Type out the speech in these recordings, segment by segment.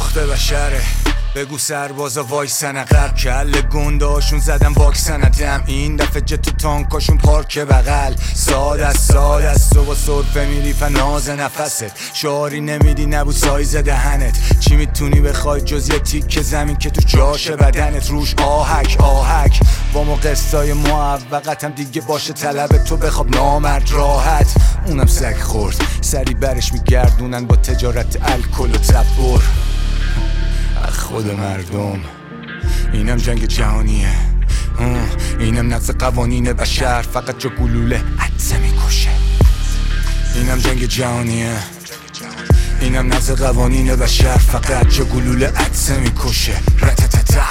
ساخته بشره. بگو سربازا وایسن عقب، کل گنداشون زدن واکسندم. این دفعه جت تانکاشون پارک بغل. ساده است تو با سرفه میری فناز نفست. شعاری نمیدی نبود سایز دهنت. چی میتونی بخوای جز یه تیک زمین که تو جاشه بدنت. روش آهک با ما قصای موفقتم دیگه باشه طلب تو بخواب نامرد راحت. اونم سگ خورد سری برش میگردونن با تجارت الکل و تبر. خود مردم اینم جنگ جهانیه، اینم نقض قوانین بشر، فقط جا گلوله عدسه میکشه. اینم جنگ جهانیه، اینم نقض قوانین بشر، فقط جا گلوله عدسه میکشه. رتتتا.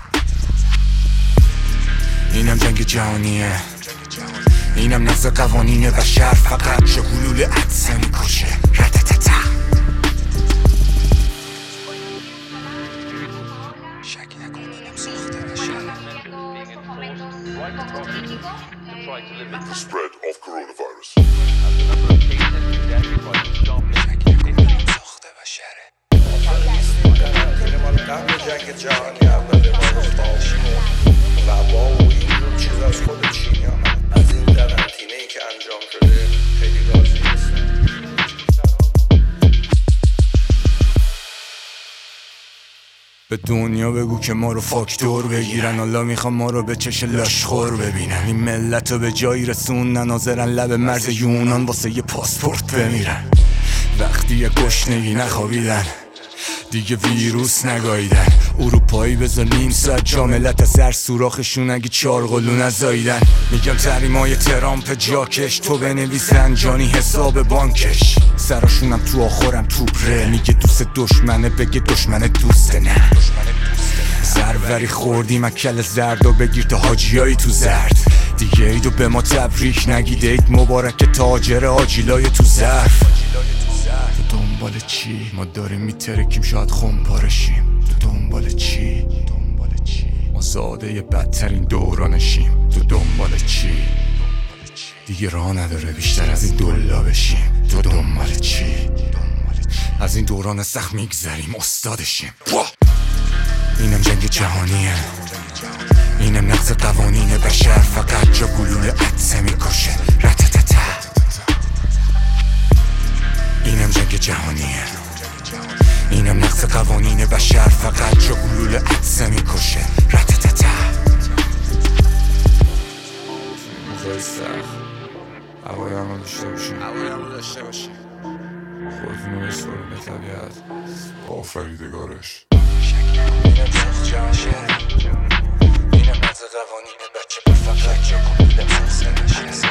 اینم جنگ جهانیه، اینم نقض قوانین بشر، فقط جا گلوله عدسه میکشه. رتتتا. شکی نکن اینم ساخته بشه. The spread of coronavirus. شکی نکن اینم ساخته بشره. مال قبل جنگ جهانی اول ما وبا و این چیز از خود چین آمد. از این قرنطینه‌ای که انجام شده خیلی راضی نیستم. به دنیا بگو که ما رو فاکتور بگیرن، حالا میخوام ما رو به چش لاشخور ببینن. این ملت رو به جایی رسوندن حاضرن لب مرز یونان واسه یه پاسپورت بمیرن. وقتی یه گشنگی نخوابیدن دیگه ویروس نگاییدن. اروپایی بذار نیم ساعت جاملت از هر سوراخشون اگه 4 قلو نزاییدن. میگم تحریمای ترامپ جاکش، تو بنویس رنجانی حساب بانکش. سراشونم تو آخرم توپره، میگه دوست دشمنه بگه دشمن دوسته. نه سروری خوردیم اکل زرد و بگیر تا حاجیایی تو زرد. دیگه ایدو به ما تبریک نگید، عید مبارک تاجر آجیلای تو ظرف. تو دنبال چی؟ ما داریم میترکیم شاید خونپارشیم. تو دنبال چی؟ ما زاده بدترین دورانشیم. تو دنبال چی؟ دیگه راه نداره بیشتر از این دلا بشیم. تو دنبال چی؟ از این دوران سخت میگذریم استادشیم. اینم جنگ جهانیه، اینم نقض قوانین بشر، فقط جا گلوله عدسه میکشه. رتتتا. اینم جنگ جهانیه، اینم نقض قوانین بشر، فقط جا گلوله عدسه میکشه. رتتتا. موضوعی سخت هوایی هم رو داشته باشیم. خودتون رو بسپاریم به طبیعت با آفریدگارش. اینم ساخت جهانیه، اینم نقض قوانین بچه، فقط جا گلوله عدسه میکشه.